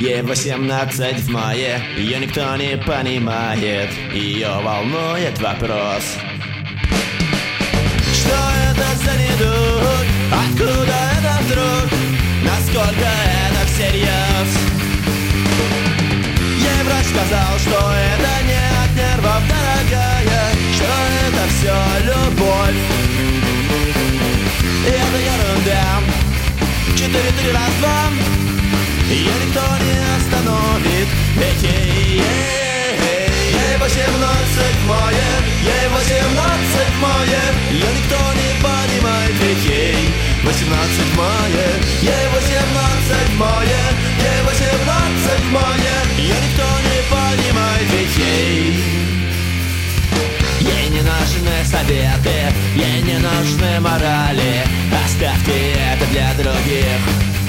Ей 18 в мае, ее никто не понимает. Ее волнует вопрос: что это за недуг? Откуда это вдруг? Насколько это всерьез? Ей врач сказал, что это не от нервов, дорогая, что это все любовь. И это ерунда. 4-3 раз 2. Ее никто не остановит. Ведь ей 18 в мае, ей 18 в мае. Ее никто не понимает. Ведь ей 18 в мае, ей 18 в мае, ей 18 в мае. Ее никто не понимает. Ведь ей не нужны советы, ей не нужны морали. Оставьте это для других.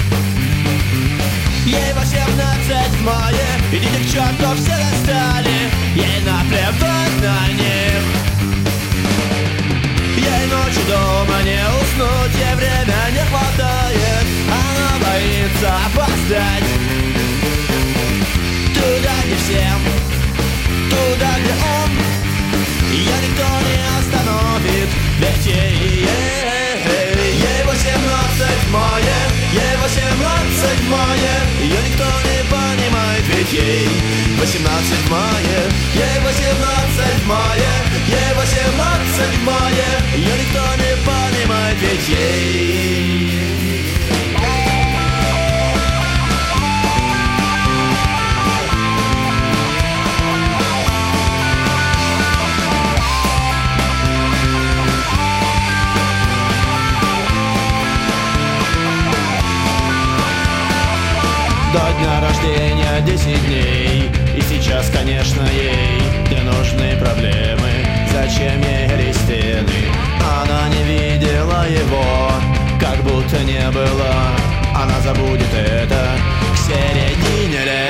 Ей 18 в мае, идите к черту, все достали. Ей наплевать на них. Ей ночью дома не уснуть, ей время не хватает. Она боится опоздать туда, где всем, туда, где он. Ее никто не остановит. Ведь ей 18 в мае, ей 18 в мае. Ее никто не понимает. Ведь ей 18 в мае, ей 18 в мае, ей 18 в мае. Ее никто не понимает. Ведь ей до дня рождения 10 дней. И сейчас, конечно, ей не нужны проблемы. Зачем ей Кристины? Она не видела его, как будто не было. Она забудет это к середине лета.